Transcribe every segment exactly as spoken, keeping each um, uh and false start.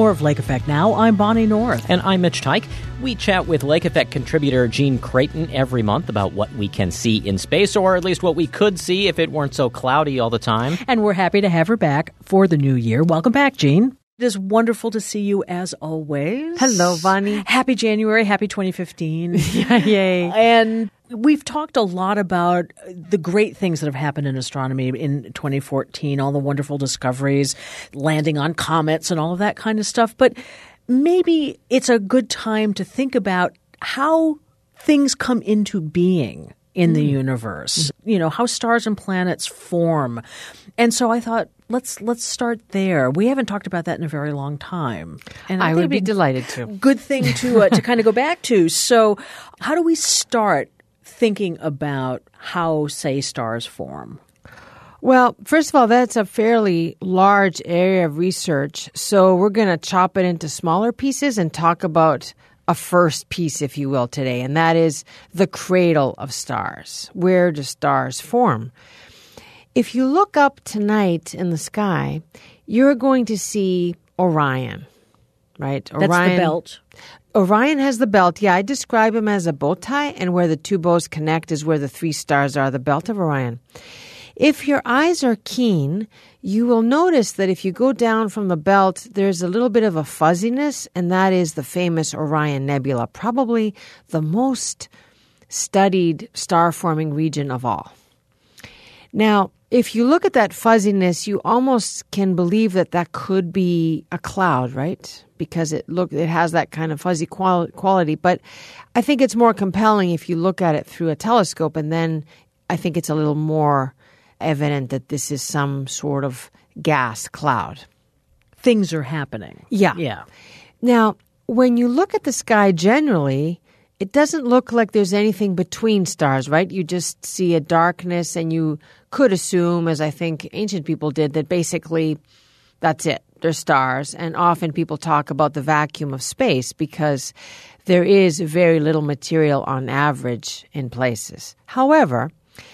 more of Lake Effect Now. I'm Bonnie North. And I'm Mitch Teich. We chat with Lake Effect contributor Gene Creighton every month about what we can see in space, or at least what we could see if it weren't so cloudy all the time. And we're happy to have her back for the new year. Welcome back, Gene. It is wonderful to see you as always. Hello, Bonnie. Happy January. Happy twenty fifteen. Yeah, yay. And we've talked a lot about the great things that have happened in astronomy in twenty fourteen, all the wonderful discoveries, landing on comets and all of that kind of stuff. But maybe it's a good time to think about how things come into being in the universe, you know, how stars and planets form. And so I thought, let's let's start there. We haven't talked about that in a very long time. And I, I would be a delighted to. Good thing to uh, to kind of go back to. So how do we start thinking about how, say, stars form? Well, first of all, that's a fairly large area of research. So we're going to chop it into smaller pieces and talk about a first piece, if you will, today, and that is the cradle of stars. Where do stars form? If you look up tonight in the sky, you're going to see Orion, right? That's Orion, the belt. Orion has the belt. Yeah, I describe him as a bow tie, and where the two bows connect is where the three stars are, the belt of Orion. If your eyes are keen, you will notice that if you go down from the belt, there's a little bit of a fuzziness, and that is the famous Orion Nebula, probably the most studied star-forming region of all. Now, if you look at that fuzziness, you almost can believe that that could be a cloud, right? Because it look it has that kind of fuzzy qual- quality. But I think it's more compelling if you look at it through a telescope, and then I think it's a little more evident that this is some sort of gas cloud. Things are happening. Yeah. Yeah. Now, when you look at the sky generally, it doesn't look like there's anything between stars, right? You just see a darkness, and you could assume, as I think ancient people did, that basically that's it. They're stars. And often people talk about the vacuum of space because there is very little material on average in places. However,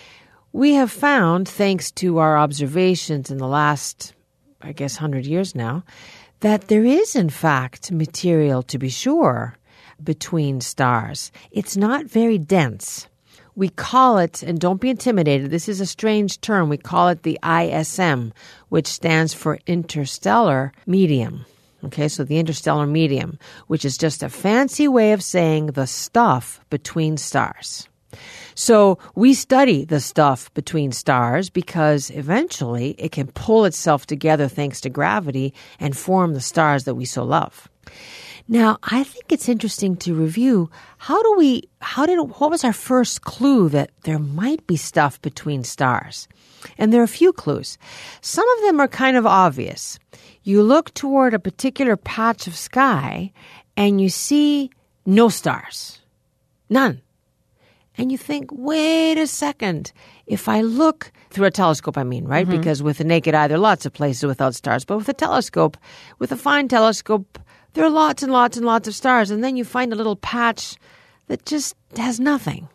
we have found, thanks to our observations in the last, I guess, hundred years now, that there is, in fact, material, to be sure, between stars. It's not very dense. We call it, and don't be intimidated, this is a strange term, we call it the I S M, which stands for interstellar medium. Okay, so the interstellar medium, which is just a fancy way of saying the stuff between stars. So we study the stuff between stars because eventually it can pull itself together thanks to gravity and form the stars that we so love. Now, I think it's interesting to review how do we, how did, what was our first clue that there might be stuff between stars? And there are a few clues. Some of them are kind of obvious. You look toward a particular patch of sky and you see no stars. None. And you think, wait a second, if I look through a telescope, I mean, right? Mm-hmm. Because with the naked eye, there are lots of places without stars. But with a telescope, with a fine telescope, there are lots and lots and lots of stars. And then you find a little patch that just has nothing.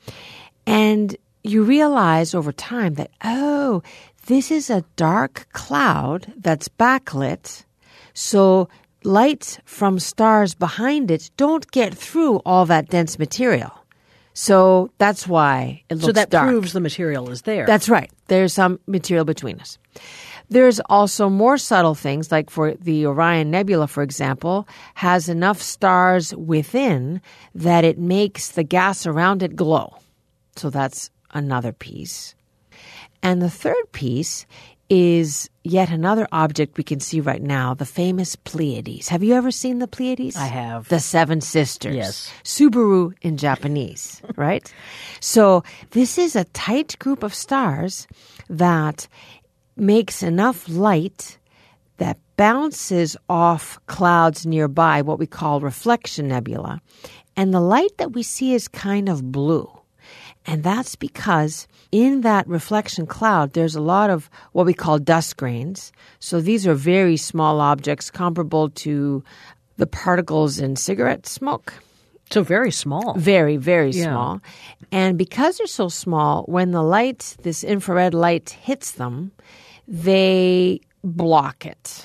And you realize over time that, oh, this is a dark cloud that's backlit. So light from stars behind it don't get through all that dense material. So that's why it looks So that dark. proves the material is there. That's right. There's some material between us. There's also more subtle things, like for the Orion Nebula, for example, has enough stars within that it makes the gas around it glow. So that's another piece. And the third piece is yet another object we can see right now, the famous Pleiades. Have you ever seen the Pleiades? I have. The Seven Sisters. Yes. Subaru in Japanese, right? So this is a tight group of stars that makes enough light that bounces off clouds nearby, what we call reflection nebula. And the light that we see is kind of blue. And that's because in that reflection cloud, there's a lot of what we call dust grains. So these are very small objects comparable to the particles in cigarette smoke. So very small. Very, very Yeah. small. And because they're so small, when the light, this infrared light hits them, they block it.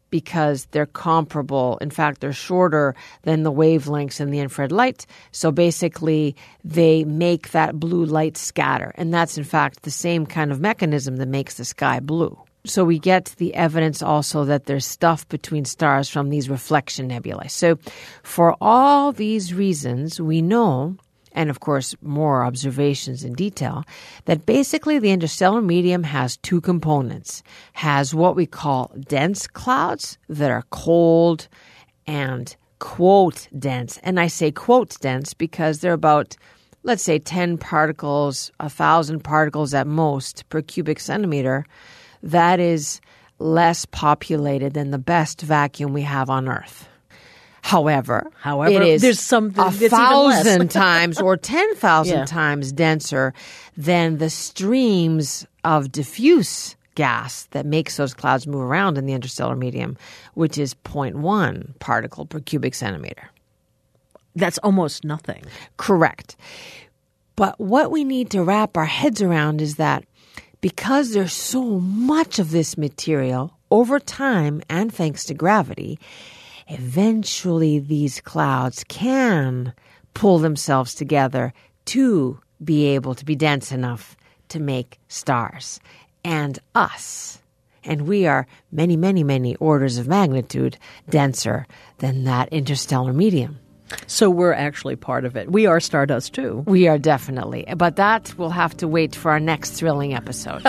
because they're comparable. In fact, they're shorter than the wavelengths in the infrared light. So basically, they make that blue light scatter. And that's, in fact, the same kind of mechanism that makes the sky blue. So we get the evidence also that there's stuff between stars from these reflection nebulae. So for all these reasons, we know, and of course more observations in detail, that basically the interstellar medium has two components. Has what we call dense clouds that are cold and quote dense. And I say quote dense because they're about, let's say, ten particles, one thousand particles at most per cubic centimeter. That is less populated than the best vacuum we have on Earth. However, However, it is there's some a that's even thousand less. times or ten thousand Yeah. times denser than the streams of diffuse gas that makes those clouds move around in the interstellar medium, which is zero point one particle per cubic centimeter. That's almost nothing. Correct. But what we need to wrap our heads around is that because there's so much of this material over time and thanks to gravity, eventually these clouds can pull themselves together to be able to be dense enough to make stars and us. And we are many, many, many orders of magnitude denser than that interstellar medium. So we're actually part of it. We are stardust too. We are definitely. But that will have to wait for our next thrilling episode.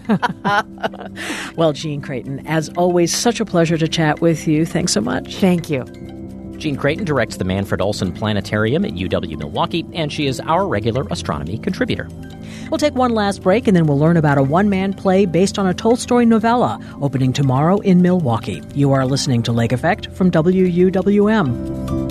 Well, Jean Creighton, as always, such a pleasure to chat with you. Thanks so much. Thank you. Jean Creighton directs the Manfred Olson Planetarium at U W Milwaukee, and she is our regular astronomy contributor. We'll take one last break, and then we'll learn about a one-man play based on a Tolstoy novella opening tomorrow in Milwaukee. You are listening to Lake Effect from W U W M.